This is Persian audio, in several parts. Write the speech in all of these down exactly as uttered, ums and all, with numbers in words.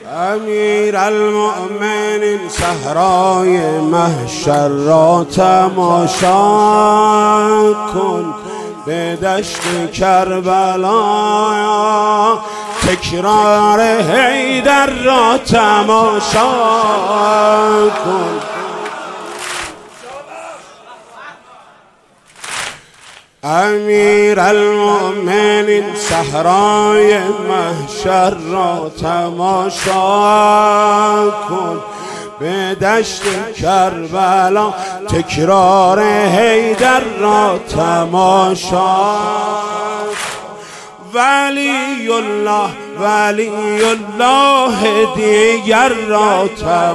امیر المؤمنین صحرای محشر را تماشا کن، به دشت کربلا تکرار حیدر را تماشا کن. امیر المؤمنین صحرای محشر را تماشا کن، به دشت کربلا تکرار حیدر را تماشا. ولی الله ولی الله دیگر را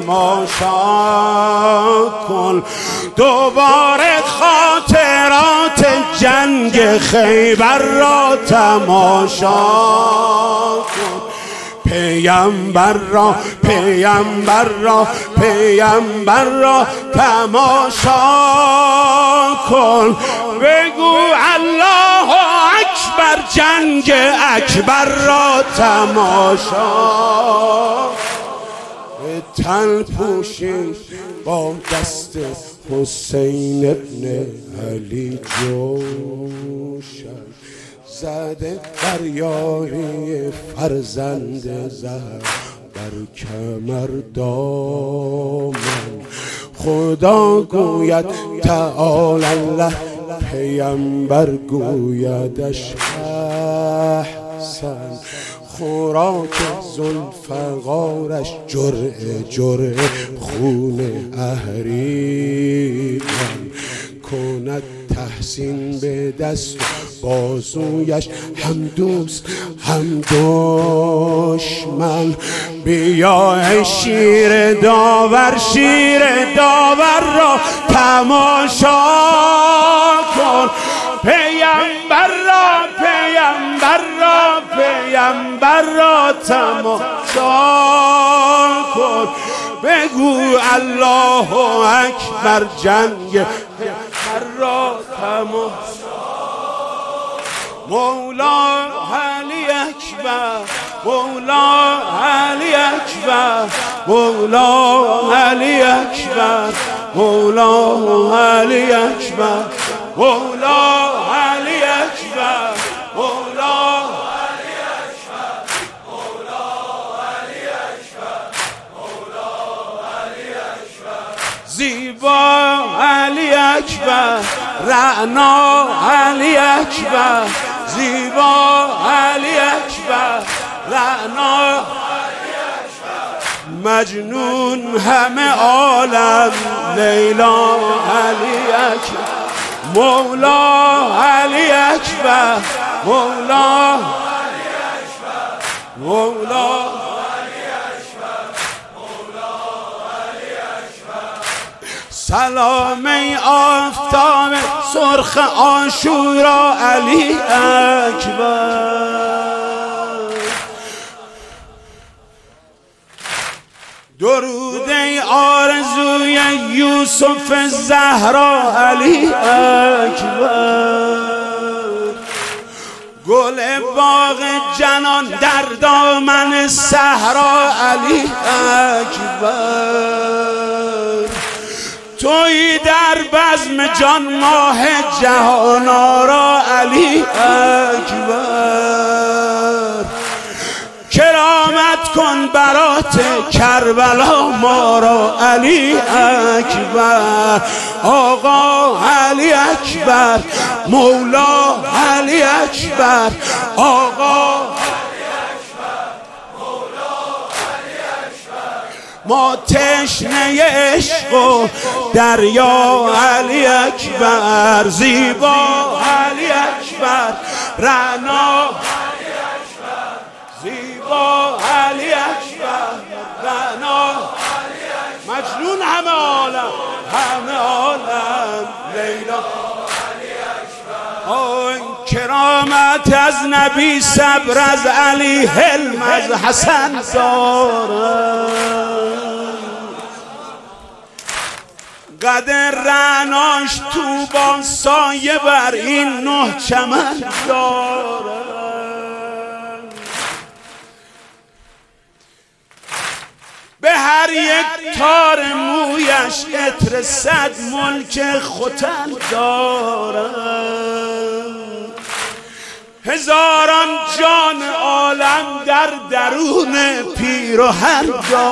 تماشا کن، دوباره خاطرات جنگ خیبر را تماشا کن. پیامبر را پیامبر را پیامبر را تماشا کن، بگو الله اکبر، جنگ اکبر را تماشا. به تن پوشید با دست حسین ابن علی جوشن، زده دریای فرزند زهر بر کمر دامن. خدا گوید تعالی الله، پیامبر گویدش احسن. خوراک ذوالفقارش جرعه جرعه خون اهریمن. کند تحسین به دست بازویش، هم دوست هم دشمن. بیا ای شیر داور، شیر داور را تماشا کن. پیامبر را پیامبر را پیامبر را تماشا کن، بگو الله اکبر، جنگ را تماشا. مولا علی اکبر، مولا علی اکبر، مولا علی اکبر، مولا علی اکبر، مولا علی اکبر، مولا علی اکبر، مولا علی اکبر، مولا علی اکبر. زیبا علی اکبر، رعنا علی اکبر، زیبا علی اکبر، رعنا علی اکبر. مجنون همه عالم، لیلا علی اکبر، مولا علی اکبر، مولا علی اکبر، مولا علی اکبر، مولا علی اکبر. سلام ای آفتاب سرخ عاشورا علی اکبر. درود ای آرزوی یوسف زهرا علی اکبر. گل باغ جنان در دامن صحرا علی اکبر. تویی در بزم جان ماه جهان آرا علی اکبر. کرامت کن برات کربلا ما را علی اکبر. آقا علی اکبر، مولا علی اکبر، آقا علی اکبر، مولا علی اکبر. ما تشنه عشق و دریا علی اکبر. زیبا علی اکبر، رعنا زیبا علی اکبر، رعنا علی اکبر. مجنون همه عالم، همه عالم، لیلا علی اکبر. آن کرامت از نبی، صبر از علی، حلم از حسن دارد. قدر رعناش تو با سایه بر این نه چمن دارد. هر یک تار مویش عطر صد ملک ختن دارد. هزاران جان عالم در درون پیرهن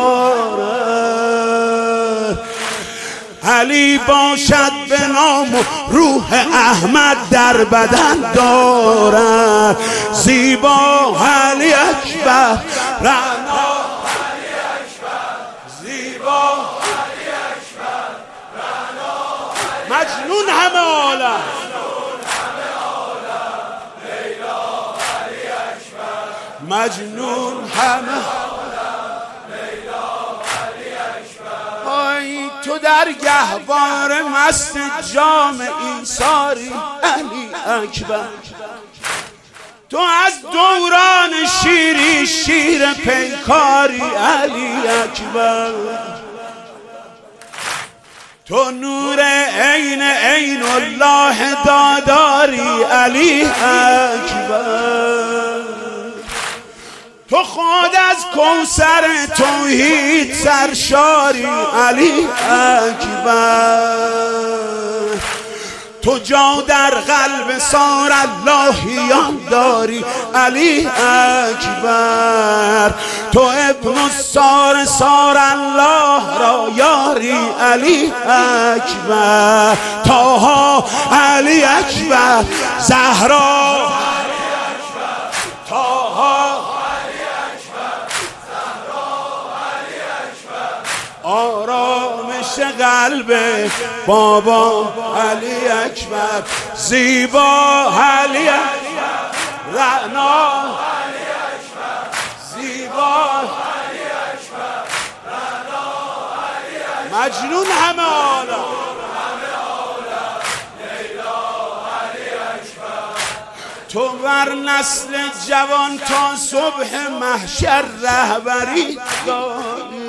دارد. علی باشد به نام و روح احمد در بدن دارد. زیبا علی اکبر، رعنا علی اکبر، زیبا علی اکبر، رعنا مجنون همه عالم، مجنون همه آی تو در گهوار مست جام ایثاری علی اکبر. تو از دوران شیری شیر پیکاری علی اکبر. تو نور عین عین الله داداری علی اکبر. تو خود از کوثر توحید سرشاری علی اکبر. تو جا در قلب سار اللهیان داری علی اکبر. تو ابن السار سار الله را یاری علی اکبر. طه علی اکبر، زهرا آرامش قلب بابا علی اکبر. زیبا علی اکبر، رعنا علی اکبر، زیبا علی اکبر، رعنا علی اکبر، مجنون همه عالم، تو بر نسل جوان تا صبح محشر رهبری داری.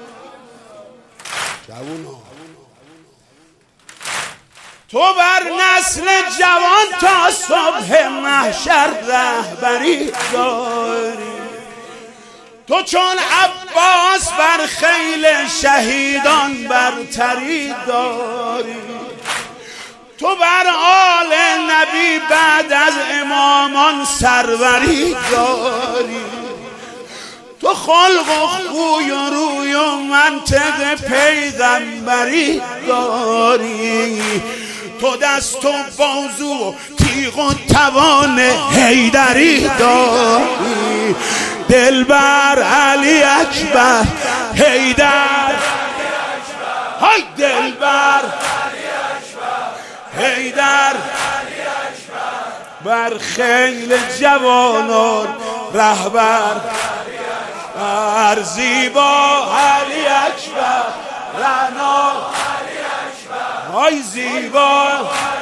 تو بر نسل جوان تا صبح محشر رهبری داری. تو چون عباس بر خیل شهیدان برتری داری. تو بر آل نبی بعد از امامان سروری داری. تو خلق و خوی و روی و منطق پیغمبری داری. تو دست و بازو و تیغ و توان حیدری داری. دلبر علی اکبر حیدر، های دلبر حیدر، بر خیل جوانان رهبر. بر زیبا علی اکبر، رعنا علی اکبر، های زیبا